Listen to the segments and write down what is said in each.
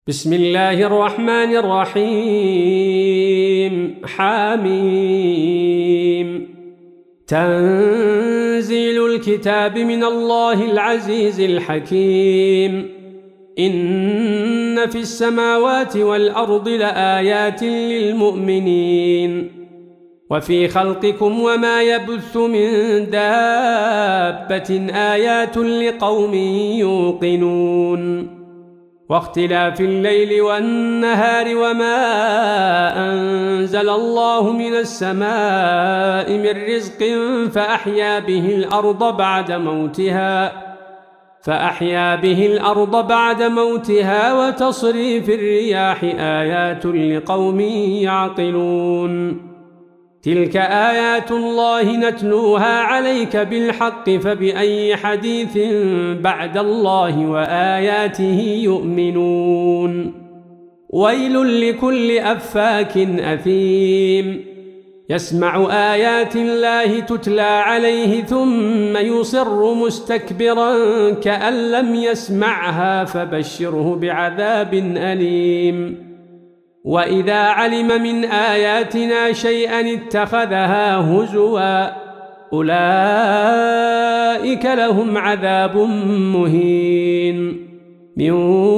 بسم الله الرحمن الرحيم حميم تنزيل الكتاب من الله العزيز الحكيم إن في السماوات والأرض لآيات للمؤمنين وفي خلقكم وما يبث من دابة آيات لقوم يوقنون واختلاف الليل والنهار وما أنزل الله من السماء من رزق فأحيا به الأرض بعد موتها وتصريف الرياح آيات لقوم يعقلون تلك آيات الله نتلوها عليك بالحق فبأي حديث بعد الله وآياته يؤمنون ويل لكل أفاك أثيم يسمع آيات الله تتلى عليه ثم يصر مستكبرا كأن لم يسمعها فبشره بعذاب أليم وإذا علم من آياتنا شيئا اتخذها هزوا أولئك لهم عذاب مهين من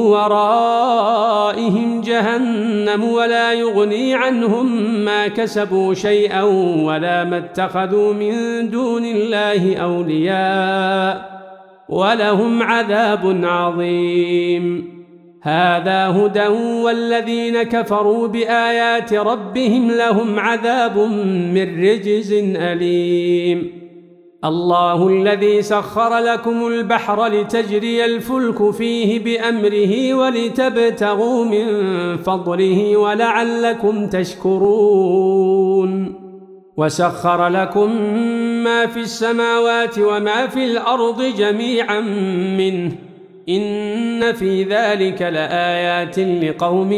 ورائهم جهنم ولا يغني عنهم ما كسبوا شيئا ولا ما اتخذوا من دون الله أولياء ولهم عذاب عظيم هذا هدى والذين كفروا بآيات ربهم لهم عذاب من رجز أليم الله الذي سخر لكم البحر لتجري الفلك فيه بأمره ولتبتغوا من فضله ولعلكم تشكرون وسخر لكم ما في السماوات وما في الأرض جميعا منه إن في ذلك لآيات لقوم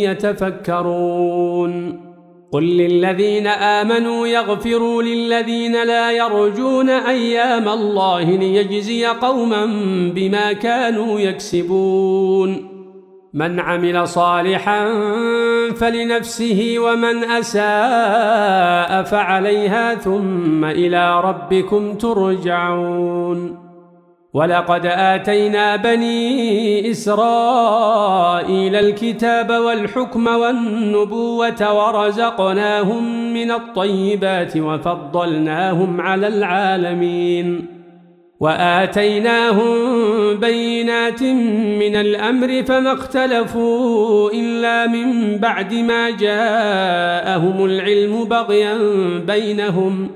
يتفكرون قل للذين آمنوا يغفروا للذين لا يرجون أيام الله ليجزي قوما بما كانوا يكسبون من عمل صالحا فلنفسه ومن أساء فعليها ثم إلى ربكم ترجعون ولقد آتينا بني إسرائيل الكتاب والحكم والنبوة ورزقناهم من الطيبات وفضلناهم على العالمين وآتيناهم بينات من الأمر فما اختلفوا إلا من بعد ما جاءهم العلم بغيا بينهم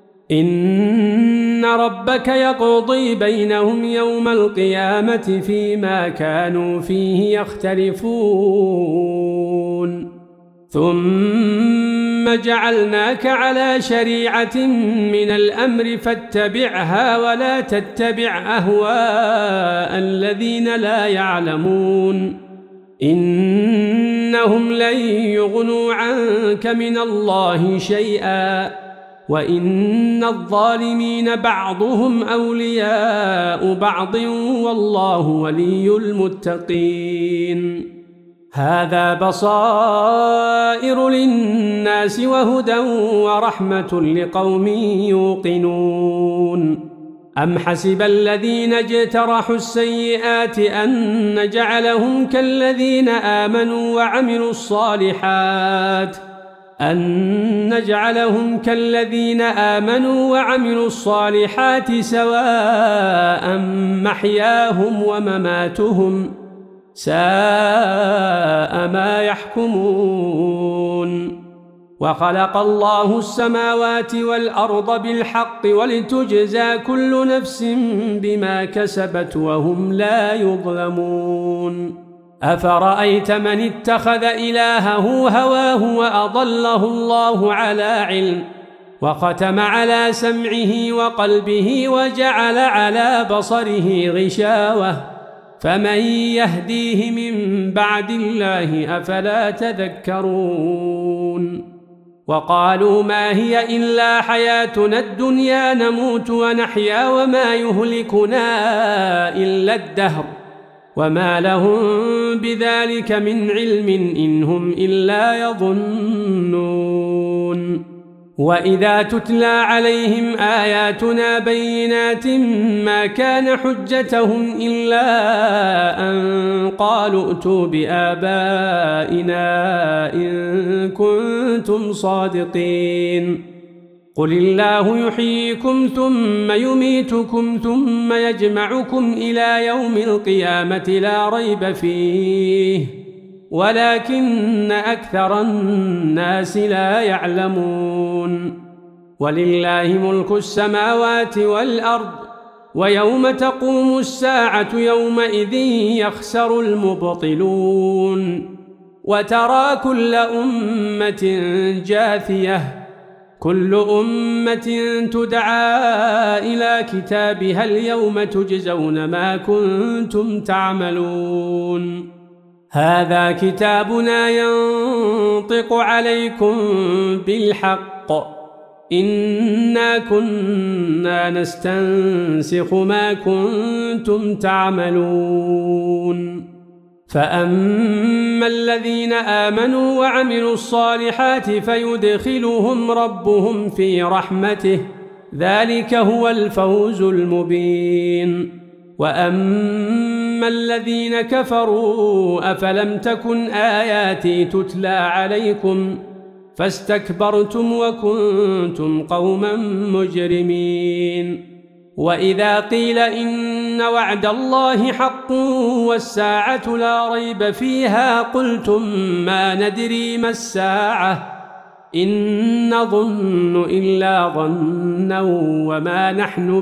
إن ربك يقضي بينهم يوم القيامة فيما كانوا فيه يختلفون ثم جعلناك على شريعة من الأمر فاتبعها ولا تتبع أهواء الذين لا يعلمون إنهم لن يغنوا عنك من الله شيئا وإن الظالمين بعضهم أولياء بعض والله ولي المتقين هذا بصائر للناس وهدى ورحمة لقوم يوقنون أم حسب الذين اجترحوا السيئات أن نجعلهم كالذين آمنوا وعملوا الصالحات سواء محياهم ومماتهم ساء ما يحكمون وخلق الله السماوات والأرض بالحق ولتجزى كل نفس بما كسبت وهم لا يظلمون أفرأيت من اتخذ إلهه هواه وأضله الله على علم وختم على سمعه وقلبه وجعل على بصره غشاوة فمن يهديه من بعد الله أفلا تذكرون وقالوا ما هي إلا حياتنا الدنيا نموت ونحيا وما يهلكنا إلا الدهر وما لهم بذلك من علم إن هم إلا يظنون. وإذا تتلى عليهم آياتنا بينات ما كان حجتهم إلا أن قالوا ائتوا بآبائنا إن كنتم صادقين. قل الله يحييكم ثم يميتكم ثم يجمعكم إلى يوم القيامة لا ريب فيه ولكن أكثر الناس لا يعلمون. ولله ملك السماوات والأرض ويوم تقوم الساعة يومئذ يخسر المبطلون. وترى كل أمة جاثية كل أمة تدعى إلى كتابها اليوم تجزون ما كنتم تعملون. هذا كتابنا ينطق عليكم بالحق إنا كنا نستنسخ ما كنتم تعملون. فأما الذين آمنوا وعملوا الصالحات فيدخلهم ربهم في رحمته ذلك هو الفوز المبين. وأما الذين كفروا أفلم تكن آياتي تتلى عليكم فاستكبرتم وكنتم قوما مجرمين. وإذا قيل إن وعد الله حق والساعة لا ريب فيها قلتم ما ندري ما الساعة إن نظن إلا ظنا وما نحن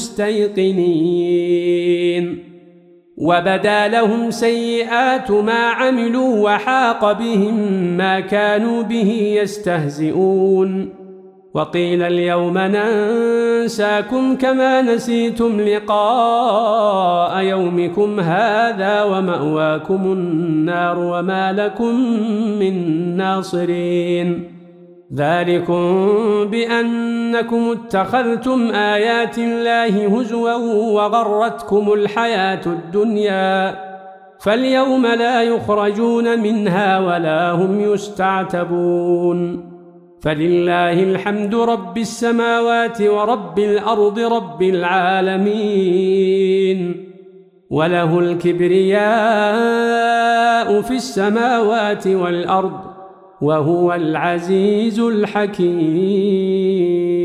بمستيقنين. وبدا لهم سيئات ما عملوا وحاق بهم ما كانوا به يستهزئون. وقيل اليوم ننساكم كما نسيتم لقاء يومكم هذا ومأواكم النار وما لكم من ناصرين. ذلكم بأنكم اتخذتم آيات الله هزوا وغرتكم الحياة الدنيا فاليوم لا يخرجون منها ولا هم يستعتبون. فلله الحمد رب السماوات ورب الأرض رب العالمين وله الكبرياء في السماوات والأرض وهو العزيز الحكيم.